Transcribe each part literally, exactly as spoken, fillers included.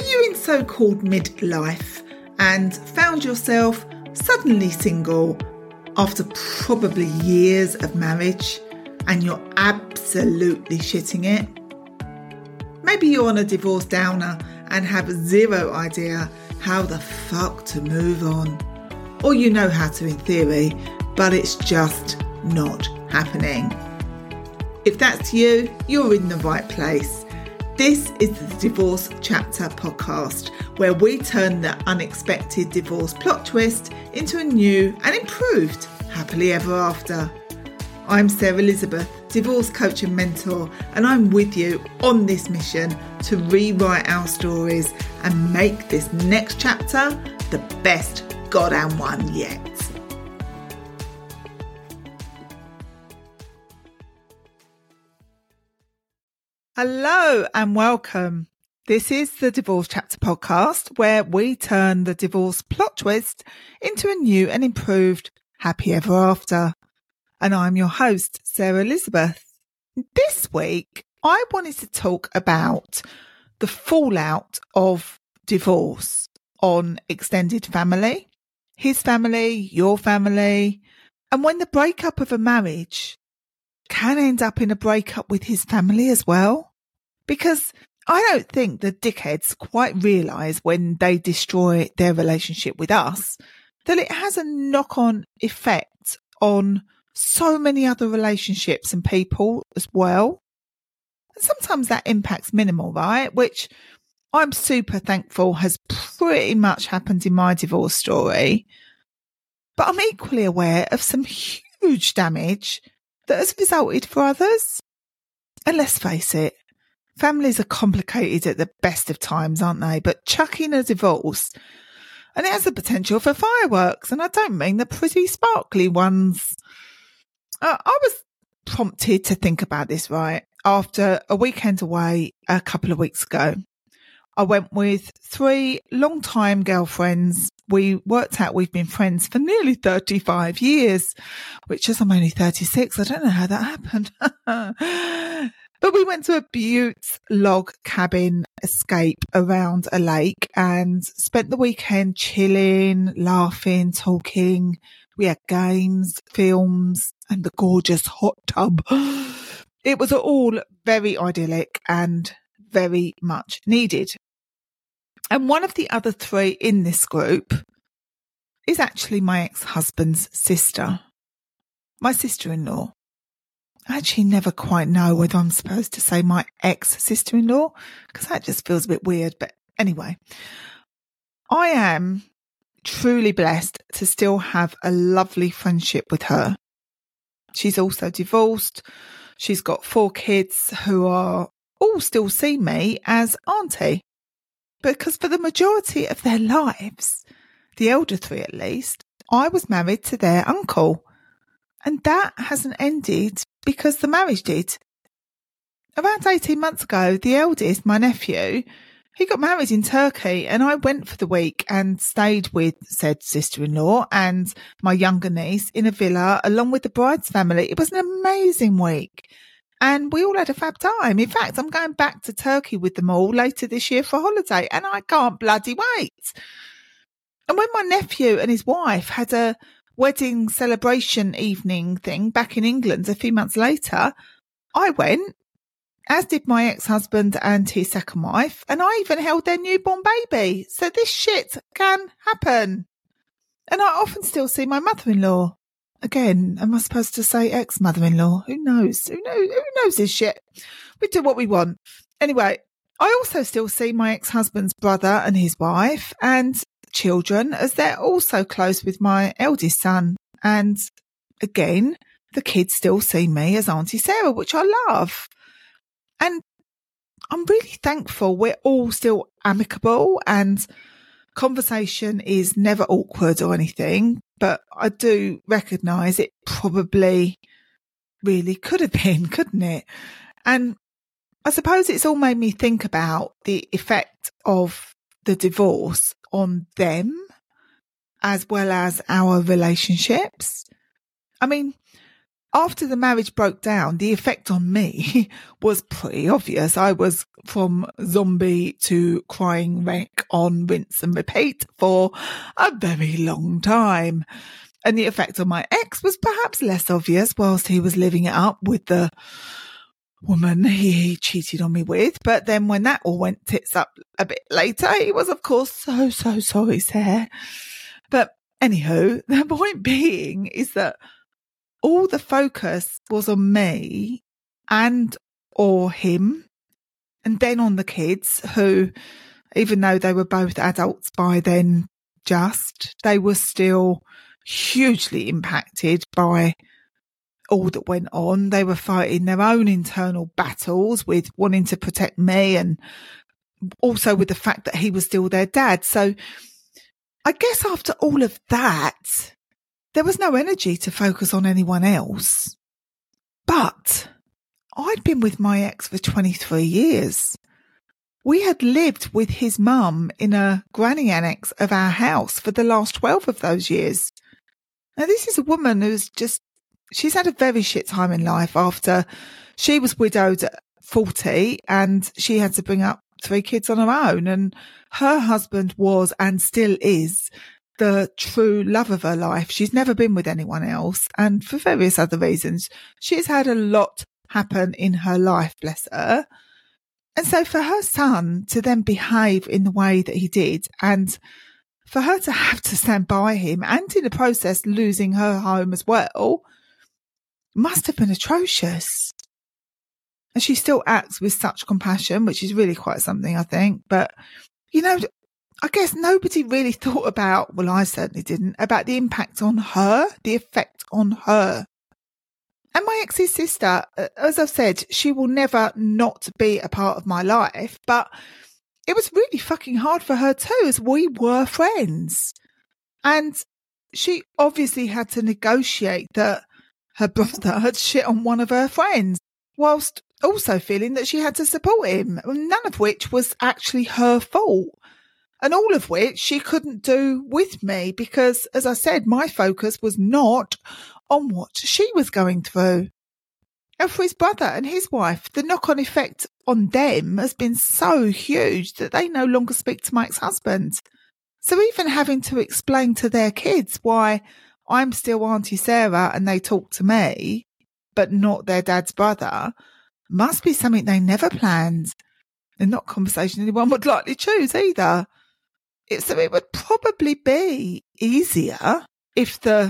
you in so-called midlife and found yourself suddenly single after probably years of marriage and you're absolutely shitting it? Maybe you're on a divorce downer and have zero idea how the fuck to move on. Or you know how to in theory, but it's just not happening. If that's you, you're in the right place. This is the Divorce Chapter podcast, where we turn the unexpected divorce plot twist into a new and improved happily ever after. I'm Sarah Elizabeth, divorce coach and mentor, and I'm with you on this mission to rewrite our stories and make this next chapter the best goddamn one yet. Hello and welcome. This is the Divorce Chapter podcast, where we turn the divorce plot twist into a new and improved happy ever after. And I'm your host, Sarah Elizabeth. This week, I wanted to talk about the fallout of divorce on extended family, his family, your family, and when the breakup of a marriage can end up in a breakup with his family as well. Because I don't think the dickheads quite realise when they destroy their relationship with us that it has a knock-on effect on so many other relationships and people as well. And sometimes that impact's minimal, right? Which I'm super thankful has pretty much happened in my divorce story. But I'm equally aware of some huge damage that has resulted for others. And let's face it, families are complicated at the best of times, aren't they? But chuck in a divorce and it has the potential for fireworks. And I don't mean the pretty sparkly ones. Uh, I was prompted to think about this, right, after a weekend away a couple of weeks ago. I went with three long-time girlfriends. We worked out we've been friends for nearly thirty-five years, which as I'm only thirty-six, I don't know how that happened. But we went to a Butte log cabin escape around a lake and spent the weekend chilling, laughing, talking. We had games, films, and the gorgeous hot tub. It was all very idyllic and very much needed. And one of the other three in this group is actually my ex-husband's sister, my sister-in-law. I actually never quite know whether I'm supposed to say my ex-sister-in-law, because that just feels a bit weird. But anyway, I am truly blessed to still have a lovely friendship with her. She's also divorced. She's got four kids who are all still see me as auntie. Because for the majority of their lives, the elder three at least, I was married to their uncle. And that hasn't ended because the marriage did. Around eighteen months ago, the eldest, my nephew, he got married in Turkey and I went for the week and stayed with said sister-in-law and my younger niece in a villa along with the bride's family. It was an amazing week. And we all had a fab time. In fact, I'm going back to Turkey with them all later this year for holiday and I can't bloody wait. And when my nephew and his wife had a wedding celebration evening thing back in England a few months later, I went, as did my ex-husband and his second wife, and I even held their newborn baby. So this shit can happen. And I often still see my mother-in-law. Again, am I supposed to say ex-mother-in-law? Who knows? Who knows? Who knows this shit? We do what we want. Anyway, I also still see my ex-husband's brother and his wife and children, as they're also close with my eldest son. And again, the kids still see me as Auntie Sarah, which I love. And I'm really thankful we're all still amicable and conversation is never awkward or anything. But I do recognise it probably really could have been, couldn't it? And I suppose it's all made me think about the effect of the divorce on them as well as our relationships. I mean, after the marriage broke down, the effect on me was pretty obvious. I was from zombie to crying wreck on rinse and repeat for a very long time. And the effect on my ex was perhaps less obvious whilst he was living it up with the woman he cheated on me with. But then when that all went tits up a bit later, he was, of course, so, so sorry, Sarah. But anywho, the point being is that all the focus was on me and or him, and then on the kids who, even though they were both adults by then, just, they were still hugely impacted by all that went on. They were fighting their own internal battles with wanting to protect me, and also with the fact that he was still their dad. So I guess after all of that, there was no energy to focus on anyone else. But I'd been with my ex for twenty-three years. We had lived with his mum in a granny annex of our house for the last twelve of those years. Now, this is a woman who's just, she's had a very shit time in life after she was widowed at forty and she had to bring up three kids on her own. And her husband was and still is the true love of her life. She's never been with anyone else. And for various other reasons, she's had a lot happen in her life, bless her. And so for her son to then behave in the way that he did, and for her to have to stand by him and in the process losing her home as well, must have been atrocious. And she still acts with such compassion, which is really quite something, I think. But, you know, I guess nobody really thought about, well, I certainly didn't, about the impact on her, the effect on her. And my ex's sister, as I've said, she will never not be a part of my life, but it was really fucking hard for her too, as we were friends. And she obviously had to negotiate that her brother had shit on one of her friends, whilst also feeling that she had to support him, none of which was actually her fault. And all of which she couldn't do with me because, as I said, my focus was not on what she was going through. And for his brother and his wife, the knock-on effect on them has been so huge that they no longer speak to my ex-husband. So even having to explain to their kids why I'm still Auntie Sarah and they talk to me, but not their dad's brother, must be something they never planned. And not a conversation anyone would likely choose either. It, so it would probably be easier if the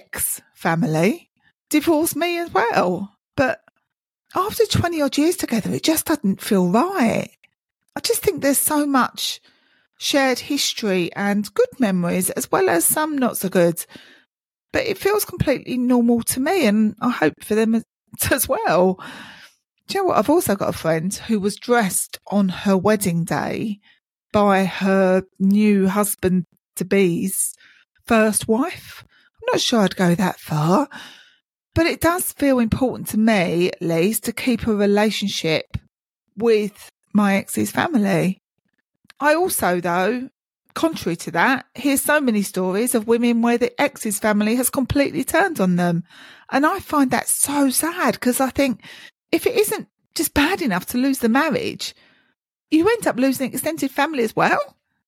ex-family divorced me as well. But after twenty odd years together, it just doesn't feel right. I just think there's so much shared history and good memories, as well as some not so good. But it feels completely normal to me, and I hope for them as, as well. Do you know what? I've also got a friend who was dressed on her wedding day by her new husband-to-be's first wife. I'm not sure I'd go that far, but it does feel important to me, at least, to keep a relationship with my ex's family. I also, though, contrary to that, hear so many stories of women where the ex's family has completely turned on them. And I find that so sad, because I think if it isn't just bad enough to lose the marriage, you end up losing extended family as well.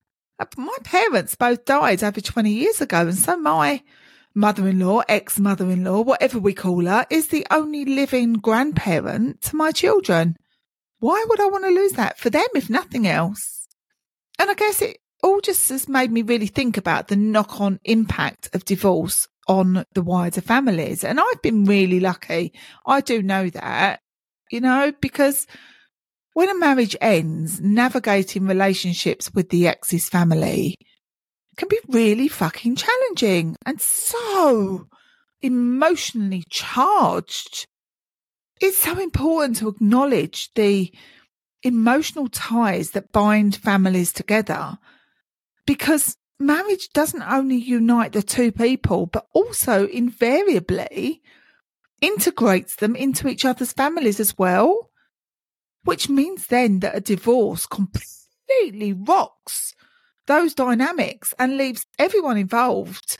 My parents both died over twenty years ago, and so my mother-in-law, ex-mother-in-law, whatever we call her, is the only living grandparent to my children. Why would I want to lose that for them, if nothing else? And I guess it all just has made me really think about the knock-on impact of divorce on the wider families. And I've been really lucky. I do know that, you know, because when a marriage ends, navigating relationships with the ex's family can be really fucking challenging and so emotionally charged. It's so important to acknowledge the emotional ties that bind families together, because marriage doesn't only unite the two people, but also invariably integrates them into each other's families as well. Which means then that a divorce completely rocks those dynamics and leaves everyone involved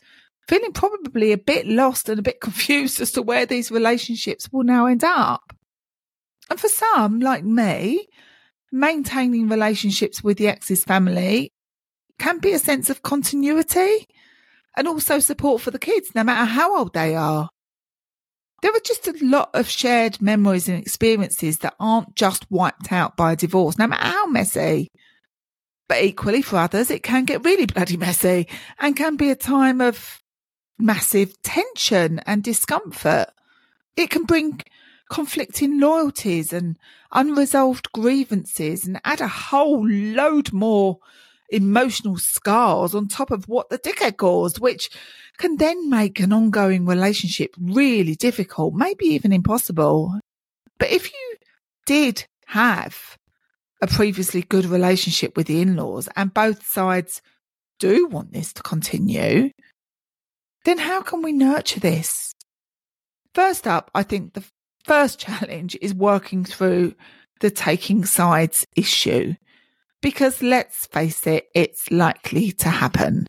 feeling probably a bit lost and a bit confused as to where these relationships will now end up. And for some, like me, maintaining relationships with the ex's family can be a sense of continuity and also support for the kids, no matter how old they are. There are just a lot of shared memories and experiences that aren't just wiped out by a divorce, no matter how messy. But equally for others, it can get really bloody messy and can be a time of massive tension and discomfort. It can bring conflicting loyalties and unresolved grievances and add a whole load more emotional scars on top of what the dickhead caused, which can then make an ongoing relationship really difficult, maybe even impossible. But if you did have a previously good relationship with the in-laws and both sides do want this to continue, then how can we nurture this? First up, I think the first challenge is working through the taking sides issue, because let's face it, it's likely to happen.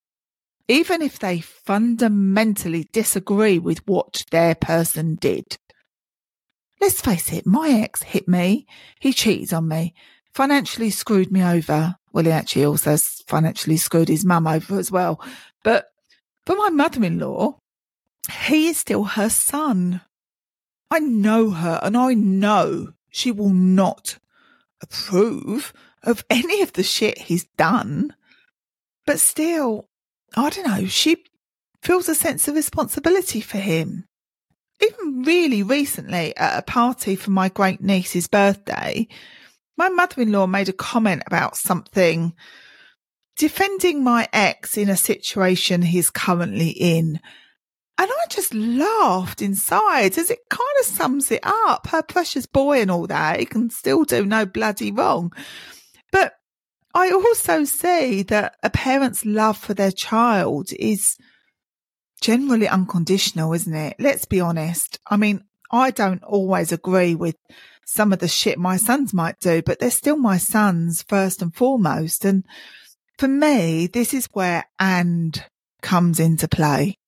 Even if they fundamentally disagree with what their person did. Let's face it, my ex hit me, he cheated on me, financially screwed me over. Well, he actually also financially screwed his mum over as well. But for my mother-in-law, he is still her son. I know her and I know she will not approve of any of the shit he's done. But still, I don't know, she feels a sense of responsibility for him. Even really recently at a party for my great niece's birthday, my mother-in-law made a comment about something defending my ex in a situation he's currently in. And I just laughed inside as it kind of sums it up. Her precious boy and all that, he can still do no bloody wrong. But I also see that a parent's love for their child is generally unconditional, isn't it? Let's be honest. I mean, I don't always agree with some of the shit my sons might do, but they're still my sons first and foremost. And for me, this is where and comes into play.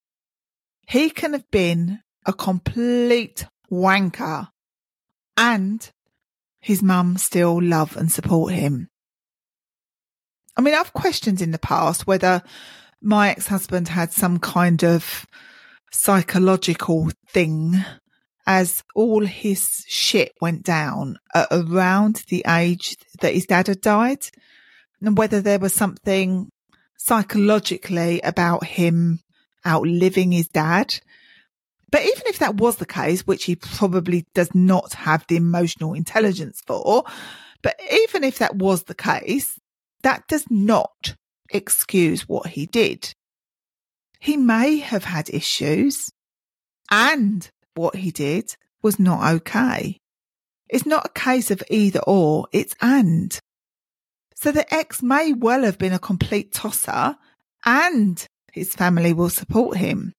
He can have been a complete wanker and his mum still love and support him. I mean, I've questioned in the past whether my ex-husband had some kind of psychological thing as all his shit went down at around the age that his dad had died, and whether there was something psychologically about him outliving his dad. But even if that was the case, which he probably does not have the emotional intelligence for, but even if that was the case, that does not excuse what he did. He may have had issues, and what he did was not okay. It's not a case of either or, it's and. So the ex may well have been a complete tosser, and his family will support him.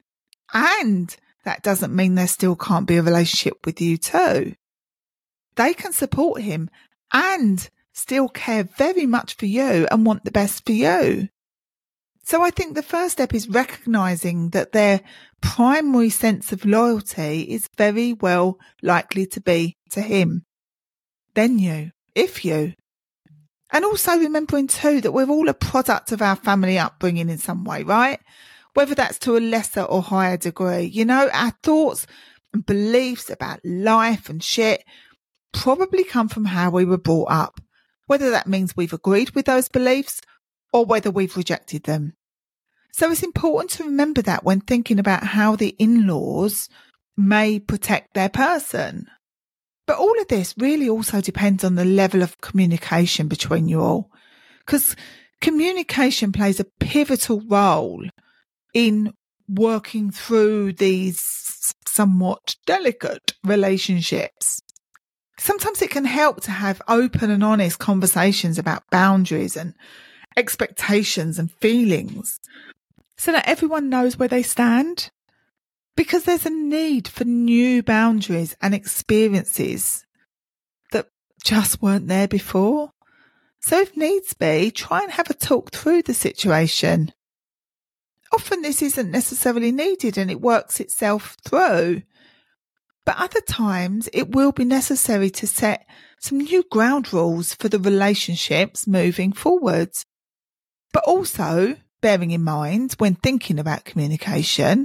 And that doesn't mean there still can't be a relationship with you too. They can support him and still care very much for you and want the best for you. So I think the first step is recognising that their primary sense of loyalty is very well likely to be to him, then you, if you. And also remembering too that we're all a product of our family upbringing in some way, right? Whether that's to a lesser or higher degree. You know, our thoughts and beliefs about life and shit probably come from how we were brought up, whether that means we've agreed with those beliefs or whether we've rejected them. So it's important to remember that when thinking about how the in-laws may protect their person. But all of this really also depends on the level of communication between you all, because communication plays a pivotal role in working through these somewhat delicate relationships. Sometimes it can help to have open and honest conversations about boundaries and expectations and feelings so that everyone knows where they stand. Because there's a need for new boundaries and experiences that just weren't there before. So if needs be, try and have a talk through the situation. Often this isn't necessarily needed and it works itself through. But other times it will be necessary to set some new ground rules for the relationships moving forwards. But also, bearing in mind when thinking about communication,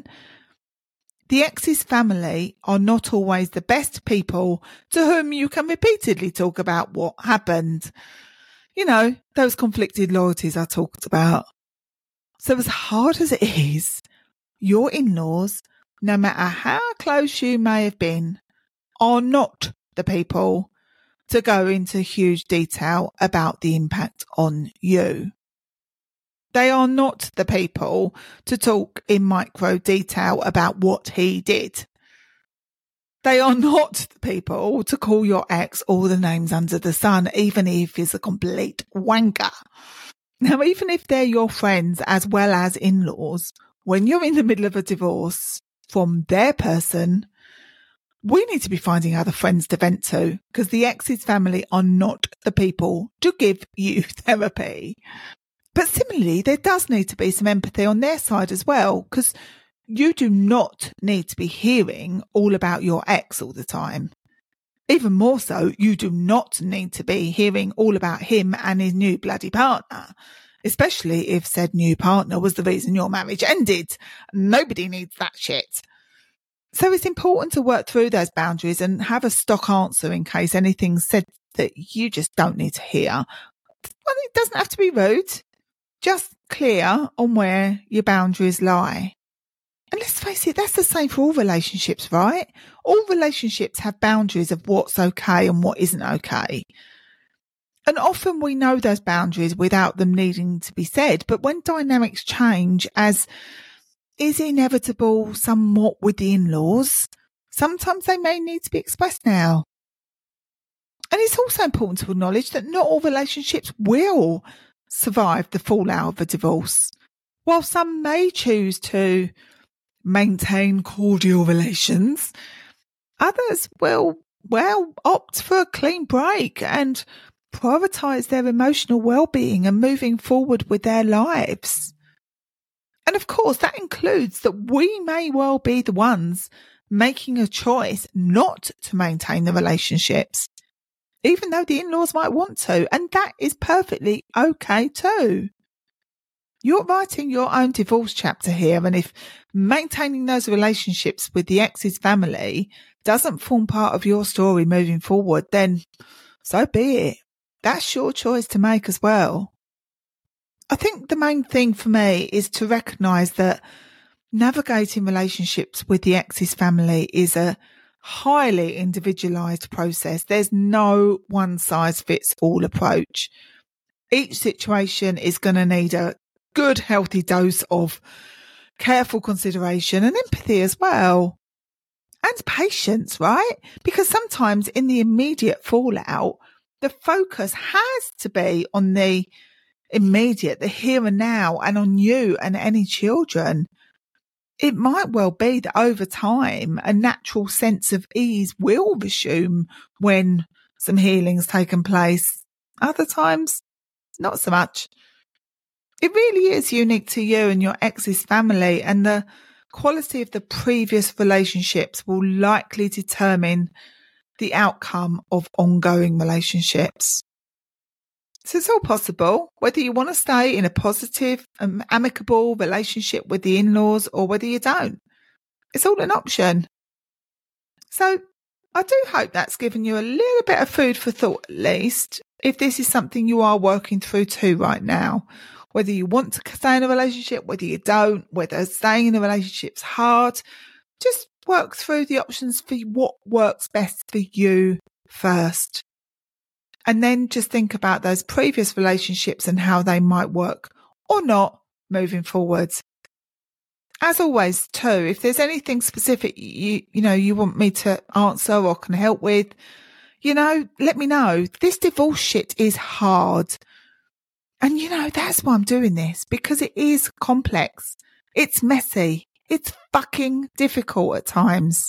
the ex's family are not always the best people to whom you can repeatedly talk about what happened. You know, those conflicted loyalties I talked about. So as hard as it is, your in-laws, no matter how close you may have been, are not the people to go into huge detail about the impact on you. They are not the people to talk in micro detail about what he did. They are not the people to call your ex all the names under the sun, even if he's a complete wanker. Now, even if they're your friends as well as in-laws, when you're in the middle of a divorce from their person, we need to be finding other friends to vent to, because the ex's family are not the people to give you therapy. But similarly, there does need to be some empathy on their side as well, because you do not need to be hearing all about your ex all the time. Even more so, you do not need to be hearing all about him and his new bloody partner, especially if said new partner was the reason your marriage ended. Nobody needs that shit. So it's important to work through those boundaries and have a stock answer in case anything's said that you just don't need to hear. Well, it doesn't have to be rude. Just clear on where your boundaries lie. And let's face it, that's the same for all relationships, right? All relationships have boundaries of what's okay and what isn't okay. And often we know those boundaries without them needing to be said. But when dynamics change, as is inevitable somewhat with the in-laws, sometimes they may need to be expressed now. And it's also important to acknowledge that not all relationships will survive the fallout of a divorce. While some may choose to maintain cordial relations, others will, well, opt for a clean break and prioritise their emotional well-being and moving forward with their lives. And of course, that includes that we may well be the ones making a choice not to maintain the relationships, even though the in-laws might want to, and that is perfectly okay too. You're writing your own divorce chapter here, and if maintaining those relationships with the ex's family doesn't form part of your story moving forward, then so be it. That's your choice to make as well. I think the main thing for me is to recognise that navigating relationships with the ex's family is a highly individualised process. There's no one-size-fits-all approach. Each situation is going to need a good, healthy dose of careful consideration and empathy as well. And patience, right? Because sometimes in the immediate fallout, the focus has to be on the immediate, the here and now, and on you and any children. It might well be that over time, a natural sense of ease will resume when some healing's taken place. Other times, not so much. It really is unique to you and your ex's family, and the quality of the previous relationships will likely determine the outcome of ongoing relationships. So it's all possible, whether you want to stay in a positive, um, amicable relationship with the in-laws or whether you don't. It's all an option. So I do hope that's given you a little bit of food for thought, at least, if this is something you are working through too right now. Whether you want to stay in a relationship, whether you don't, whether staying in a relationship's hard, just work through the options for what works best for you first. And then just think about those previous relationships and how they might work or not moving forwards. As always, too, if there's anything specific you you know you want me to answer or can help with, you know, let me know. This divorce shit is hard. And, you know, that's why I'm doing this, because it is complex. It's messy. It's fucking difficult at times.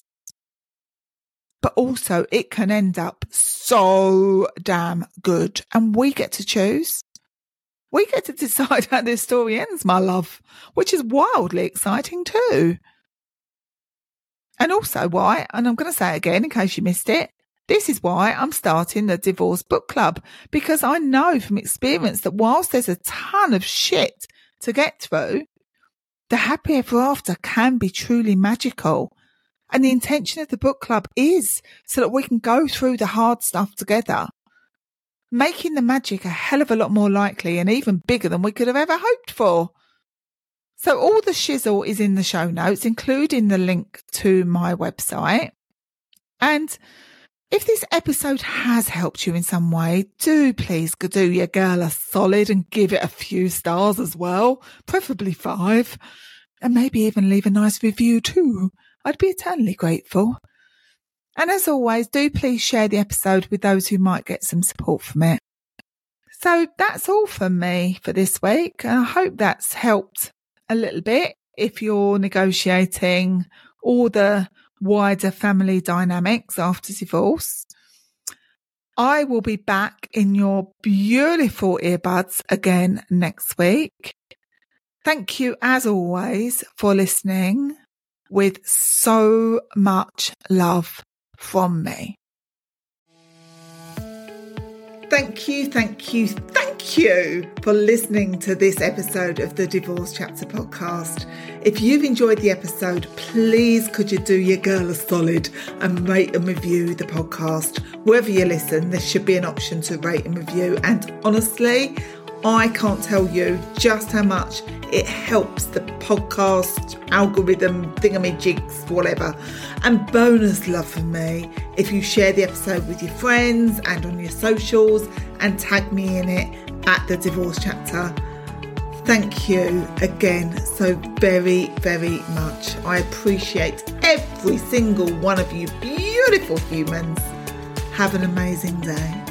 But also it can end up so damn good, and we get to choose. We get to decide how this story ends, my love, which is wildly exciting too. And also why, and I'm going to say it again in case you missed it, this is why I'm starting the Divorce Book Club, because I know from experience that whilst there's a ton of shit to get through, the happy ever after can be truly magical. And the intention of the book club is so that we can go through the hard stuff together, making the magic a hell of a lot more likely and even bigger than we could have ever hoped for. So all the shizzle is in the show notes, including the link to my website. And if this episode has helped you in some way, do please do your girl a solid and give it a few stars as well, preferably five, and maybe even leave a nice review too. I'd be eternally grateful. And as always, do please share the episode with those who might get some support from it. So that's all from me for this week. And I hope that's helped a little bit if you're negotiating all the wider family dynamics after divorce. I will be back in your beautiful earbuds again next week. Thank you, as always, for listening with so much love from me. Thank you, thank you, thank you for listening to this episode of the Divorce Chapter podcast. If you've enjoyed the episode, please could you do your girl a solid and rate and review the podcast. Wherever you listen, there should be an option to rate and review. And honestly, I can't tell you just how much it helps the podcast algorithm, thingamajigs, whatever. And bonus love from me if you share the episode with your friends and on your socials and tag me in it at the Divorce Chapter. Thank you again so very, very much. I appreciate every single one of you beautiful humans. Have an amazing day.